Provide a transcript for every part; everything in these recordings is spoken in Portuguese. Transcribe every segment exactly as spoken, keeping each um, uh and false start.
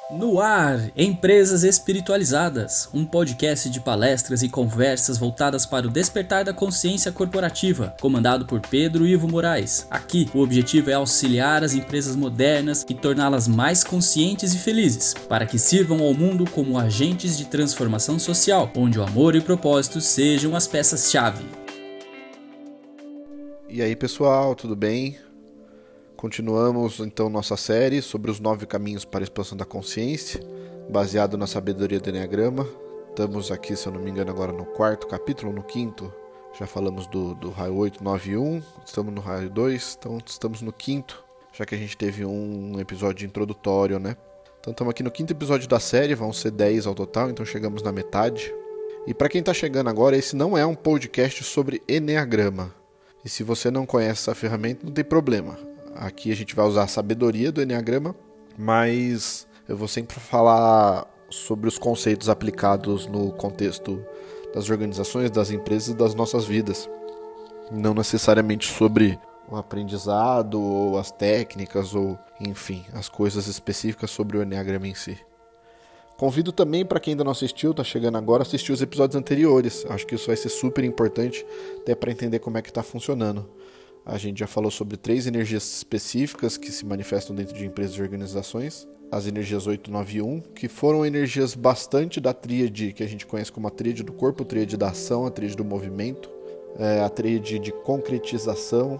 No ar, Empresas Espiritualizadas, um podcast de palestras e conversas voltadas para o despertar da consciência corporativa, comandado por Pedro Ivo Moraes. Aqui, o objetivo é auxiliar as empresas modernas e torná-las mais conscientes e felizes, para que sirvam ao mundo como agentes de transformação social, onde o amor e o propósito sejam as peças-chave. E aí, pessoal, tudo bem? Continuamos então nossa série sobre os nove caminhos para a expansão da consciência, baseado na sabedoria do Enneagrama. Estamos aqui, se eu não me engano, agora no quarto capítulo, no quinto. Já falamos do, do raio oito, nove e um, estamos no raio dois, então estamos no quinto, já que a gente teve um episódio introdutório, né? Então estamos aqui no quinto episódio da série, vão ser dez ao total, então chegamos na metade. E para quem está chegando agora, esse não é um podcast sobre Enneagrama. E se você não conhece essa ferramenta, não tem problema. Aqui a gente vai usar a sabedoria do Enneagrama, mas eu vou sempre falar sobre os conceitos aplicados no contexto das organizações, das empresas e das nossas vidas. Não necessariamente sobre o aprendizado, ou as técnicas, ou enfim, as coisas específicas sobre o Enneagrama em si. Convido também, para quem ainda não assistiu, está chegando agora, a assistir os episódios anteriores. Acho que isso vai ser super importante, até para entender como é que está funcionando. A gente já falou sobre três energias específicas que se manifestam dentro de empresas e organizações. As energias oito, nove e um, que foram energias bastante da tríade que a gente conhece como a tríade do corpo, a tríade da ação, a tríade do movimento, a tríade de concretização,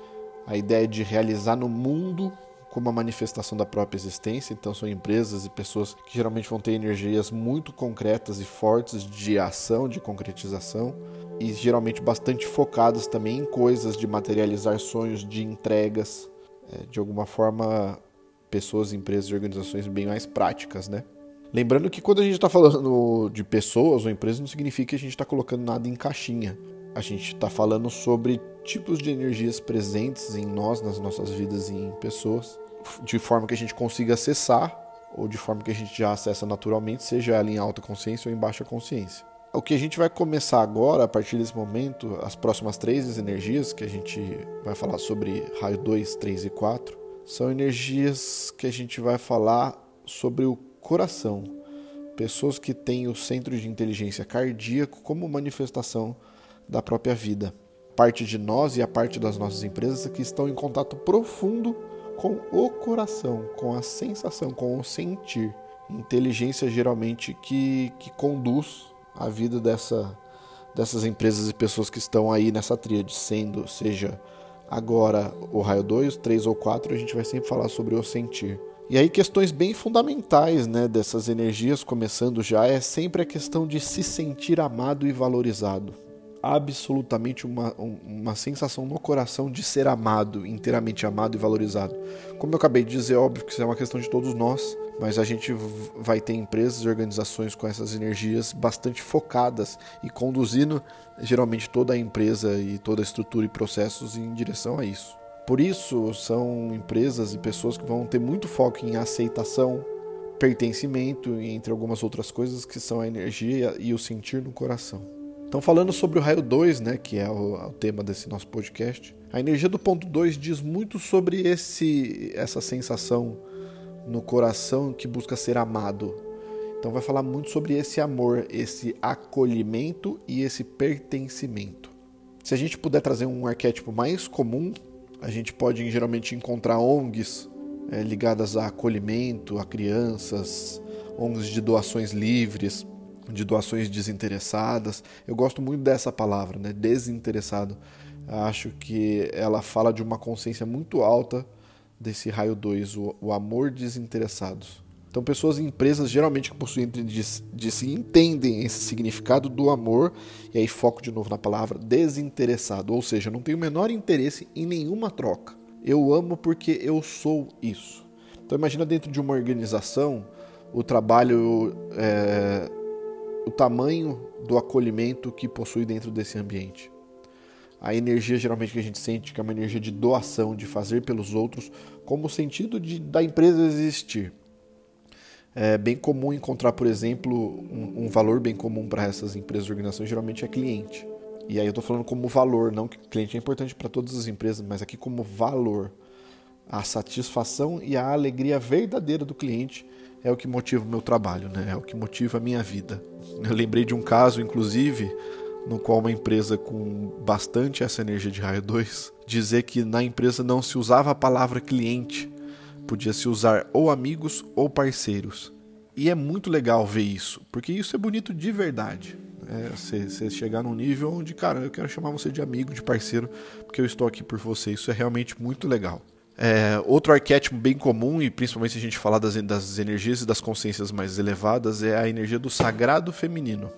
a ideia de realizar no mundo como a manifestação da própria existência. Então são empresas e pessoas que geralmente vão ter energias muito concretas e fortes de ação, de concretização, e geralmente bastante focadas também em coisas de materializar sonhos, de entregas, é, de alguma forma pessoas, empresas e organizações bem mais práticas, né? Lembrando que quando a gente está falando de pessoas ou empresas, não significa que a gente está colocando nada em caixinha. A gente está falando sobre tipos de energias presentes em nós, nas nossas vidas e em pessoas, de forma que a gente consiga acessar, ou de forma que a gente já acessa naturalmente, seja ela em alta consciência ou em baixa consciência. O que a gente vai começar agora, a partir desse momento, as próximas três energias, que a gente vai falar sobre raio dois, três e quatro, são energias que a gente vai falar sobre o coração. Pessoas que têm o centro de inteligência cardíaco como manifestação da própria vida. Parte de nós e a parte das nossas empresas que estão em contato profundo com o coração, com a sensação, com o sentir. Inteligência geralmente que, que conduz a vida dessa, dessas empresas e pessoas que estão aí nessa tríade, sendo, seja agora o raio dois, três ou quatro, a gente vai sempre falar sobre o sentir. E aí questões bem fundamentais, né, dessas energias, começando já, é sempre a questão de se sentir amado e valorizado. Absolutamente uma, uma sensação no coração de ser amado, inteiramente amado e valorizado. Como eu acabei de dizer, óbvio que isso é uma questão de todos nós, mas a gente vai ter empresas e organizações com essas energias bastante focadas e conduzindo geralmente toda a empresa e toda a estrutura e processos em direção a isso. Por isso, são empresas e pessoas que vão ter muito foco em aceitação, pertencimento e entre algumas outras coisas que são a energia e o sentir no coração. Então, falando sobre o raio dois, né, que é o, o tema desse nosso podcast, a energia do ponto dois diz muito sobre esse, essa sensação no coração que busca ser amado. Então vai falar muito sobre esse amor, esse acolhimento e esse pertencimento. Se a gente puder trazer um arquétipo mais comum, a gente pode geralmente encontrar O N Gs é, ligadas a acolhimento, a crianças, O N Gs de doações livres, de doações desinteressadas. Eu gosto muito dessa palavra, né? Desinteressado. Acho que ela fala de uma consciência muito alta desse raio dois, o, o amor desinteressado. Então pessoas e empresas geralmente que possuem de, de se entendem esse significado do amor, e aí foco de novo na palavra desinteressado, ou seja, não tenho o menor interesse em nenhuma troca. Eu amo porque eu sou isso. Então imagina dentro de uma organização o trabalho, é, o tamanho do acolhimento que possui dentro desse ambiente. A energia geralmente que a gente sente, que é uma energia de doação, de fazer pelos outros, como o sentido de, da empresa existir. É bem comum encontrar, por exemplo, um, um valor bem comum para essas empresas e organizações, geralmente é cliente. E aí eu estou falando como valor, não que cliente é importante para todas as empresas, mas aqui como valor. A satisfação e a alegria verdadeira do cliente é o que motiva o meu trabalho, né? É o que motiva a minha vida. Eu lembrei de um caso, inclusive, no qual uma empresa com bastante essa energia de raio dois, dizer que na empresa não se usava a palavra cliente, podia se usar ou amigos ou parceiros. E é muito legal ver isso, porque isso é bonito de verdade. Você é, chegar num nível onde, cara, eu quero chamar você de amigo, de parceiro, porque eu estou aqui por você. Isso é realmente muito legal. É, outro arquétipo bem comum, e principalmente se a gente falar das, das energias e das consciências mais elevadas, é a energia do sagrado feminino.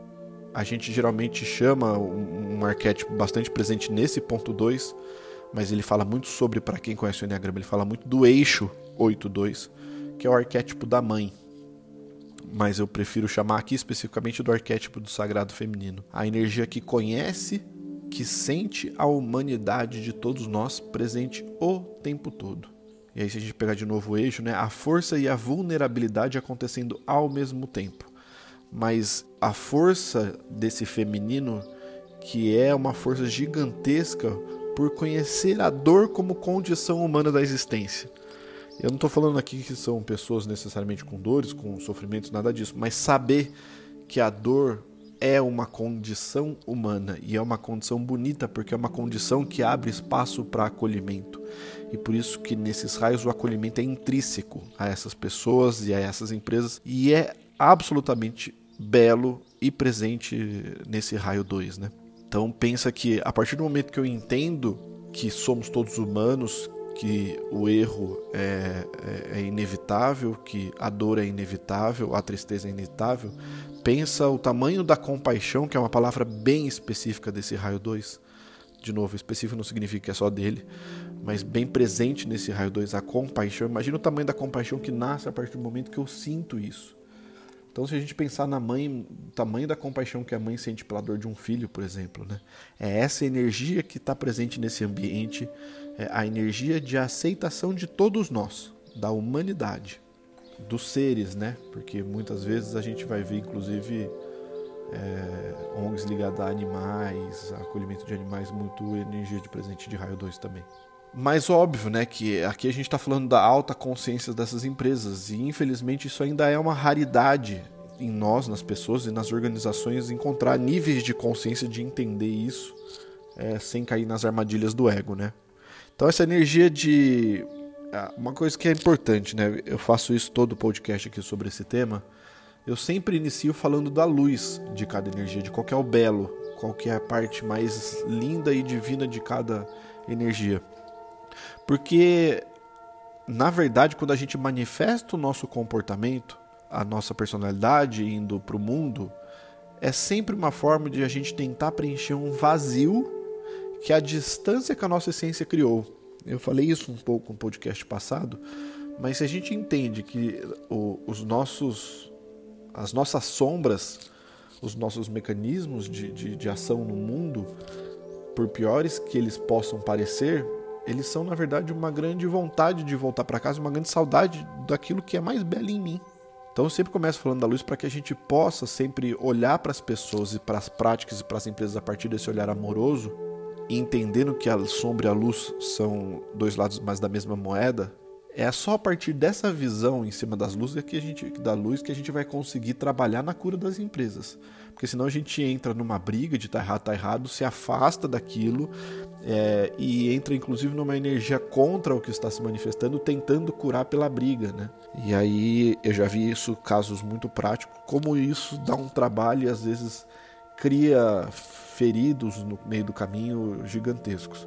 A gente geralmente chama um, um arquétipo bastante presente nesse ponto dois, mas ele fala muito sobre, para quem conhece o Enneagrama, ele fala muito do eixo oito dois, que é o arquétipo da mãe. Mas eu prefiro chamar aqui especificamente do arquétipo do sagrado feminino. A energia que conhece, que sente a humanidade de todos nós presente o tempo todo. E aí, se a gente pegar de novo o eixo, né, a força e a vulnerabilidade acontecendo ao mesmo tempo. Mas a força desse feminino, que é uma força gigantesca por conhecer a dor como condição humana da existência. Eu não estou falando aqui que são pessoas necessariamente com dores, com sofrimentos, nada disso, mas saber que a dor é uma condição humana e é uma condição bonita, porque é uma condição que abre espaço para acolhimento. E por isso que nesses raios o acolhimento é intrínseco a essas pessoas e a essas empresas, e é absolutamente belo e presente nesse raio dois, né? Então pensa que a partir do momento que eu entendo que somos todos humanos, que o erro é, é, é inevitável, que a dor é inevitável, a tristeza é inevitável, pensa o tamanho da compaixão, que é uma palavra bem específica desse raio dois. De novo, específico não significa que é só dele, mas bem presente nesse raio dois, a compaixão. Imagina o tamanho da compaixão que nasce a partir do momento que eu sinto isso. Então, se a gente pensar na mãe, o tamanho da compaixão que a mãe sente pela dor de um filho, por exemplo, né? É essa energia que está presente nesse ambiente, é a energia de aceitação de todos nós, da humanidade, dos seres, né? Porque muitas vezes a gente vai ver, inclusive, é, O N Gs ligadas a animais, a acolhimento de animais, muito energia de presente de raio dois também. Mas óbvio, né, que aqui a gente está falando da alta consciência dessas empresas, e infelizmente isso ainda é uma raridade em nós, nas pessoas e nas organizações, encontrar níveis de consciência de entender isso é, sem cair nas armadilhas do ego, né? Então essa energia de... Uma coisa que é importante, né, eu faço isso todo o podcast aqui sobre esse tema, eu sempre inicio falando da luz de cada energia, de qual que é o belo, qual que é a parte mais linda e divina de cada energia. Porque, na verdade, quando a gente manifesta o nosso comportamento, a nossa personalidade indo para o mundo, é sempre uma forma de a gente tentar preencher um vazio que a distância que a nossa essência criou. Eu falei isso um pouco no podcast passado, mas se a gente entende que o, os nossos, as nossas sombras, os nossos mecanismos de, de, de ação no mundo, por piores que eles possam parecer, eles são, na verdade, uma grande vontade de voltar para casa, uma grande saudade daquilo que é mais belo em mim. Então eu sempre começo falando da luz para que a gente possa sempre olhar para as pessoas e para as práticas e para as empresas a partir desse olhar amoroso, e entendendo que a sombra e a luz são dois lados mais da mesma moeda. É só a partir dessa visão em cima das luzes que a gente, da luz que a gente vai conseguir trabalhar na cura das empresas. Porque senão a gente entra numa briga de tá errado, tá errado, se afasta daquilo é, e entra inclusive numa energia contra o que está se manifestando, tentando curar pela briga, né? E aí eu já vi isso, casos muito práticos, como isso dá um trabalho e às vezes cria feridos no meio do caminho gigantescos.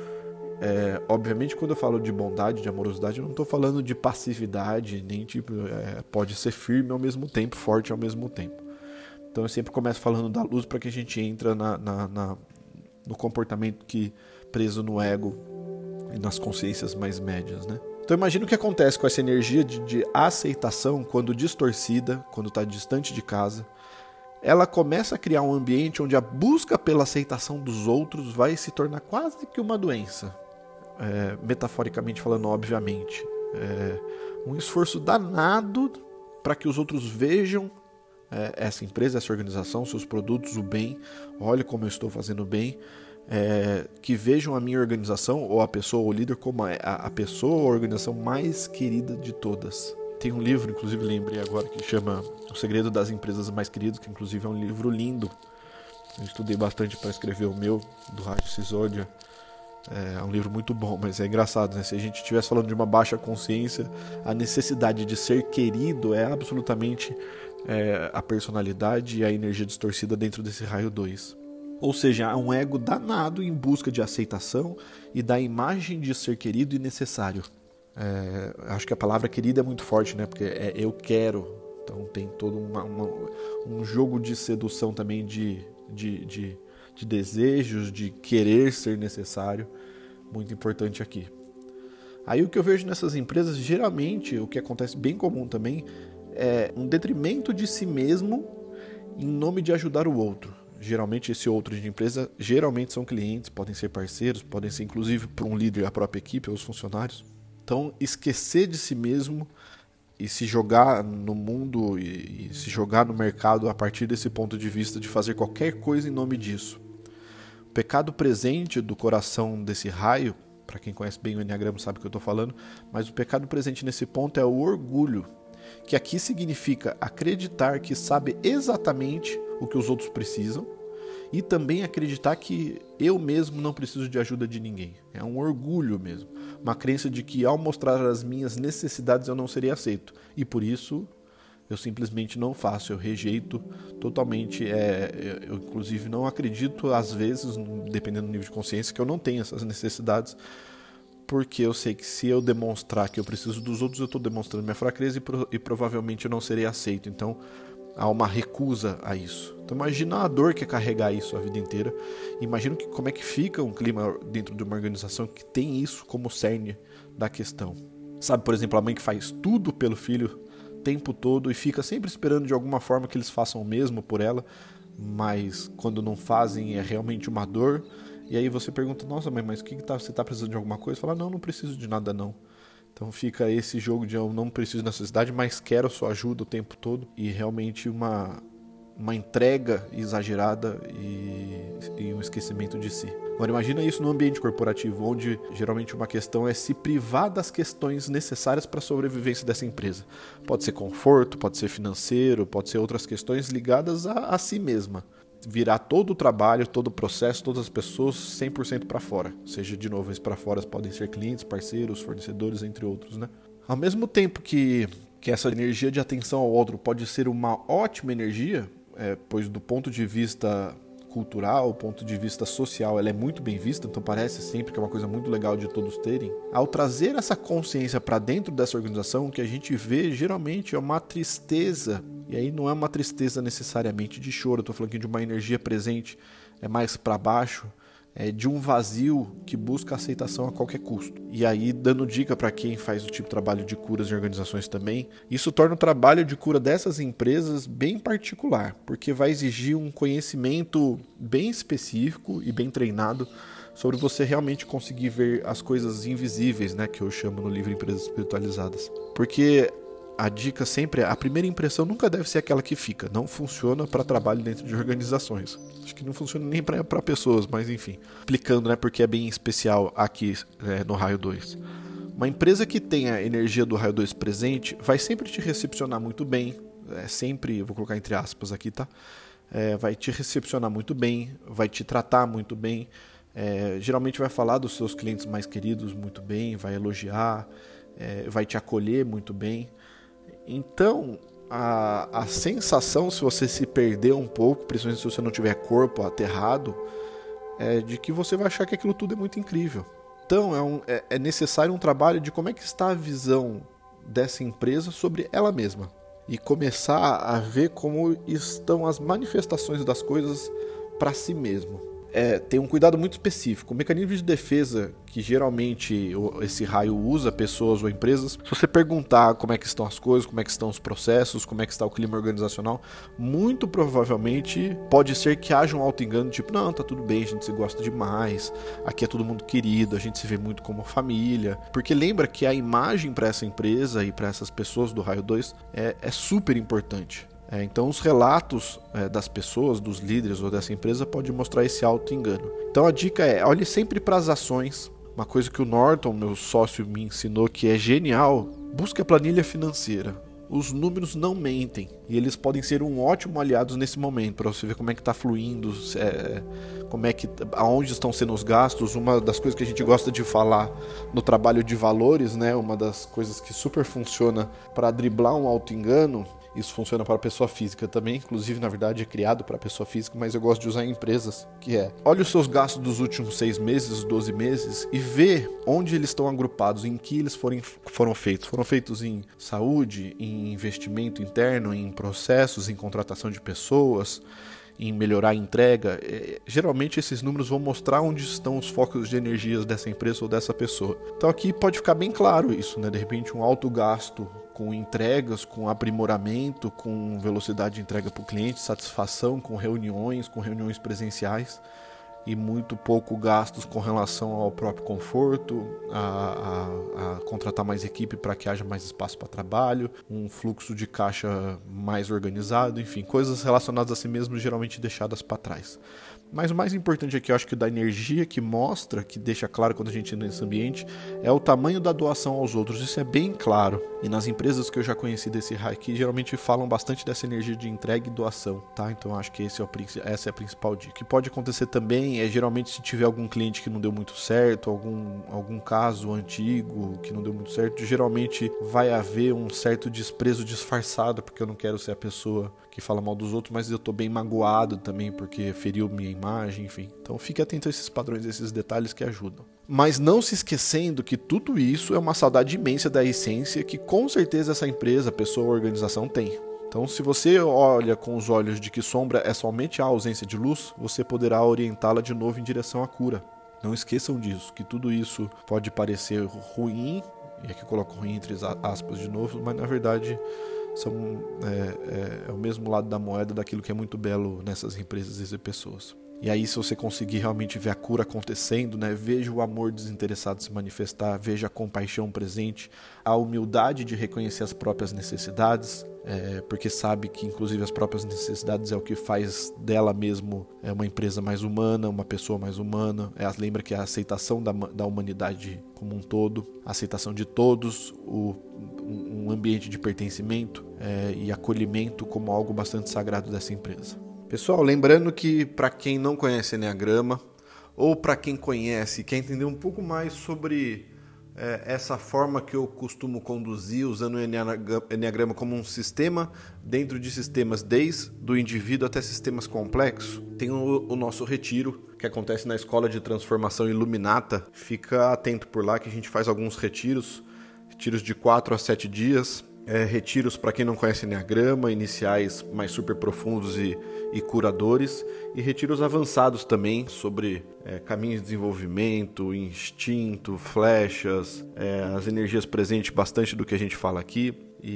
É, obviamente, quando eu falo de bondade, de amorosidade, eu não estou falando de passividade, nem tipo, é, pode ser firme ao mesmo tempo, forte ao mesmo tempo. Então eu sempre começo falando da luz para que a gente entre na, na, na, no comportamento que preso no ego e nas consciências mais médias, né? Então imagina o que acontece com essa energia de, de aceitação quando distorcida, quando está distante de casa. Ela começa a criar um ambiente onde a busca pela aceitação dos outros vai se tornar quase que uma doença. É, metaforicamente falando, obviamente. É, um esforço danado para que os outros vejam é, essa empresa, essa organização, seus produtos, o bem. Olha como eu estou fazendo bem. É, que vejam a minha organização, ou a pessoa, ou o líder, como a, a pessoa ou a organização mais querida de todas. Tem um livro, inclusive lembrei agora, que chama O Segredo das Empresas Mais Queridas, que inclusive é um livro lindo. Eu estudei bastante para escrever o meu, do Raj Sisodia. É um livro muito bom, mas é engraçado, né? Se a gente estivesse falando de uma baixa consciência, a necessidade de ser querido é absolutamente é, a personalidade e a energia distorcida dentro desse raio dois. Ou seja, há um ego danado em busca de aceitação e da imagem de ser querido e necessário. É, acho que a palavra querida é muito forte, né? Porque é eu quero. Então tem todo uma, uma, um jogo de sedução também de, de, de, de desejos, de querer ser necessário. Muito importante aqui. Aí o que eu vejo nessas empresas, geralmente, o que acontece bem comum também, é um detrimento de si mesmo em nome de ajudar o outro. Geralmente esse outro de empresa, geralmente são clientes, podem ser parceiros, podem ser inclusive por um líder, a própria equipe ou os funcionários. Então, esquecer de si mesmo e se jogar no mundo e, e se jogar no mercado a partir desse ponto de vista de fazer qualquer coisa em nome disso. O pecado presente do coração desse raio, para quem conhece bem o Enneagrama sabe o que eu estou falando, mas o pecado presente nesse ponto é o orgulho, que aqui significa acreditar que sabe exatamente o que os outros precisam e também acreditar que eu mesmo não preciso de ajuda de ninguém. É um orgulho mesmo. Uma crença de que ao mostrar as minhas necessidades eu não seria aceito. E por isso eu simplesmente não faço, eu rejeito totalmente. É, eu inclusive não acredito às vezes, dependendo do nível de consciência, que eu não tenho essas necessidades. Porque eu sei que se eu demonstrar que eu preciso dos outros, eu estou demonstrando minha fraqueza e, pro, e provavelmente eu não serei aceito. Então há uma recusa a isso. Então imagina a dor que é carregar isso a vida inteira. Imagina que, como é que fica um clima dentro de uma organização que tem isso como cerne da questão. Sabe, por exemplo, a mãe que faz tudo pelo filho o tempo todo e fica sempre esperando de alguma forma que eles façam o mesmo por ela, mas quando não fazem é realmente uma dor. E aí você pergunta, nossa mãe, mas o que, que tá, você está precisando de alguma coisa? Fala, não, não preciso de nada não. Então fica esse jogo de eu não preciso de necessidade, mas quero sua ajuda o tempo todo. E realmente uma, uma entrega exagerada e, e um esquecimento de si. Agora imagina isso no ambiente corporativo, onde geralmente uma questão é se privar das questões necessárias para a sobrevivência dessa empresa. Pode ser conforto, pode ser financeiro, pode ser outras questões ligadas a, a si mesma. Virar todo o trabalho, todo o processo, todas as pessoas cem por cento para fora. Ou seja, de novo, esses para fora podem ser clientes, parceiros, fornecedores, entre outros, né? Ao mesmo tempo que, que essa energia de atenção ao outro pode ser uma ótima energia, é, pois do ponto de vista cultural, ponto de vista social, ela é muito bem vista, então parece sempre que é uma coisa muito legal de todos terem. Ao trazer essa consciência para dentro dessa organização, o que a gente vê geralmente é uma tristeza. E aí não é uma tristeza necessariamente de choro, eu estou falando aqui de uma energia presente, é mais para baixo, é de um vazio que busca aceitação a qualquer custo. E aí, dando dica para quem faz o tipo de trabalho de curas em organizações também, isso torna o trabalho de cura dessas empresas bem particular, porque vai exigir um conhecimento bem específico e bem treinado sobre você realmente conseguir ver as coisas invisíveis, né, que eu chamo no livro Empresas Espiritualizadas. Porque a dica sempre é, a primeira impressão nunca deve ser aquela que fica. Não funciona para trabalho dentro de organizações. Acho que não funciona nem para pessoas, mas enfim. Explicando, né, porque é bem especial aqui é, no raio dois. Uma empresa que tem a energia do raio dois presente vai sempre te recepcionar muito bem. É sempre, vou colocar entre aspas aqui, tá? É, vai te recepcionar muito bem, vai te tratar muito bem. É, geralmente vai falar dos seus clientes mais queridos muito bem, vai elogiar, é, vai te acolher muito bem. Então, a, a sensação, se você se perder um pouco, principalmente se você não tiver corpo aterrado, é de que você vai achar que aquilo tudo é muito incrível. Então, é, um, é, é necessário um trabalho de como é que está a visão dessa empresa sobre ela mesma. E começar a ver como estão as manifestações das coisas para si mesmo. É, tem um cuidado muito específico. O mecanismo de defesa que geralmente esse raio usa, pessoas ou empresas, se você perguntar como é que estão as coisas, como é que estão os processos, como é que está o clima organizacional, muito provavelmente pode ser que haja um auto-engano, tipo, não, tá tudo bem, a gente se gosta demais, aqui é todo mundo querido, a gente se vê muito como família. Porque lembra que a imagem para essa empresa e para essas pessoas do raio dois é, é super importante. É, então os relatos é, das pessoas, dos líderes ou dessa empresa pode mostrar esse auto-engano. Então a dica é, olhe sempre para as ações, Uma coisa que o Norton, meu sócio, me ensinou que é genial: busque a planilha financeira. Os números não mentem e eles podem ser um ótimo aliado nesse momento para você ver como é que está fluindo, é, como é que, aonde estão sendo os gastos. Uma das coisas que a gente gosta de falar no trabalho de valores, né, uma das coisas que super funciona para driblar um auto-engano. Isso funciona para a pessoa física também, inclusive, na verdade, é criado para a pessoa física, mas eu gosto de usar em empresas, que é: olha os seus gastos dos últimos seis meses, doze meses, e vê onde eles estão agrupados, em que eles forem, foram feitos. Foram feitos em saúde, em investimento interno, em processos, em contratação de pessoas, em melhorar a entrega. É, geralmente esses números vão mostrar onde estão os focos de energias dessa empresa ou dessa pessoa. Então aqui pode ficar bem claro isso, né? De repente um alto gasto com entregas, com aprimoramento, com velocidade de entrega para o cliente, satisfação com reuniões, com reuniões presenciais, e muito pouco gastos com relação ao próprio conforto, a, a, a contratar mais equipe para que haja mais espaço para trabalho, um fluxo de caixa mais organizado, enfim, coisas relacionadas a si mesmo geralmente deixadas para trás. Mas o mais importante aqui, eu acho que da energia que mostra, que deixa claro quando a gente entra nesse ambiente, é o tamanho da doação aos outros. Isso é bem claro. E nas empresas que eu já conheci desse hike, geralmente falam bastante dessa energia de entrega e doação, tá? Então acho que esse é o, essa é a principal dica. O que pode acontecer também é, geralmente, se tiver algum cliente que não deu muito certo, algum, algum caso antigo que não deu muito certo, geralmente vai haver um certo desprezo disfarçado, porque eu não quero ser a pessoa que fala mal dos outros, mas eu tô bem magoado também porque feriu minha imagem, enfim. Então fique atento a esses padrões, a esses detalhes que ajudam. Mas não se esquecendo que tudo isso é uma saudade imensa da essência que com certeza essa empresa, pessoa ou organização tem. Então, se você olha com os olhos de que sombra é somente a ausência de luz, você poderá orientá-la de novo em direção à cura. Não esqueçam disso, que tudo isso pode parecer ruim, e aqui eu coloco ruim entre aspas de novo, mas na verdade são, é, é, é o mesmo lado da moeda daquilo que é muito belo nessas empresas e pessoas. E aí, se você conseguir realmente ver a cura acontecendo, né, veja o amor desinteressado se manifestar, veja a compaixão presente, a humildade de reconhecer as próprias necessidades, é, porque sabe que inclusive as próprias necessidades é o que faz dela mesmo é, uma empresa mais humana, uma pessoa mais humana. É, lembra que é a aceitação da, da humanidade como um todo, a aceitação de todos, o, um ambiente de pertencimento é, e acolhimento como algo bastante sagrado dessa empresa. Pessoal, lembrando que para quem não conhece Enneagrama, ou para quem conhece e quer entender um pouco mais sobre é, essa forma que eu costumo conduzir, usando o Enneagrama como um sistema dentro de sistemas, desde o indivíduo até sistemas complexos, tem o, o nosso retiro, que acontece na Escola de Transformação Iluminata. Fica atento por lá que a gente faz alguns retiros, retiros de quatro a sete dias, É, retiros para quem não conhece Enneagrama, iniciais mais super profundos e, e curadores, e retiros avançados também sobre é, caminhos de desenvolvimento, instinto, flechas, é, as energias presentes, bastante do que a gente fala aqui.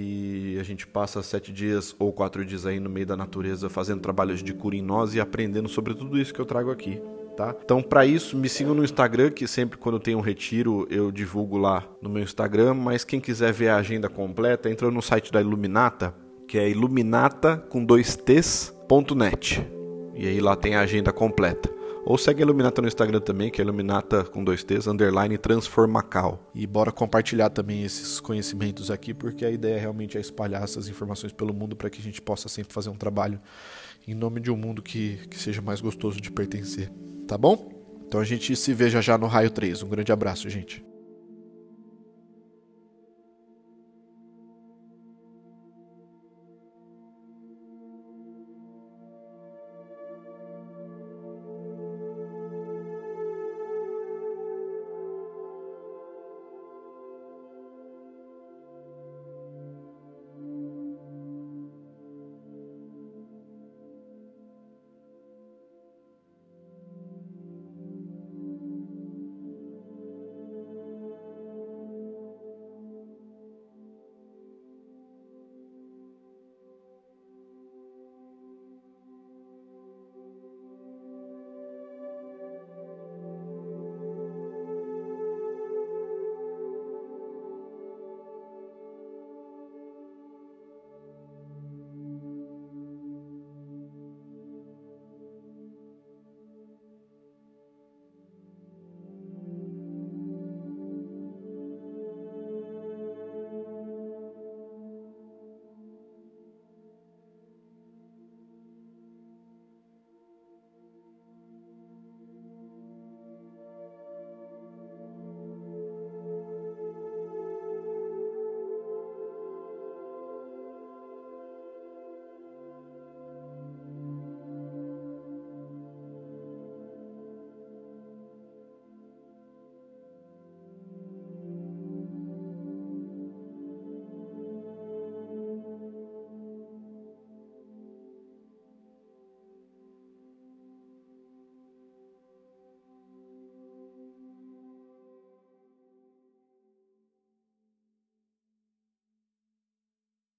E a gente passa sete dias ou quatro dias aí no meio da natureza fazendo trabalhos de cura em nós e aprendendo sobre tudo isso que eu trago aqui. Tá? Então, para isso, me sigam no Instagram, que sempre quando tem um retiro eu divulgo lá no meu Instagram, mas quem quiser ver a agenda completa, entra no site da Iluminata, que é iluminata com dois t's ponto net, e aí lá tem a agenda completa. Ou segue a Iluminata no Instagram também, que é Iluminata com dois t's, underline Transformacal. E bora compartilhar também esses conhecimentos aqui, porque a ideia realmente é espalhar essas informações pelo mundo para que a gente possa sempre fazer um trabalho em nome de um mundo que, que seja mais gostoso de pertencer. Tá bom? Então a gente se vê já já no Raio três. Um grande abraço, gente.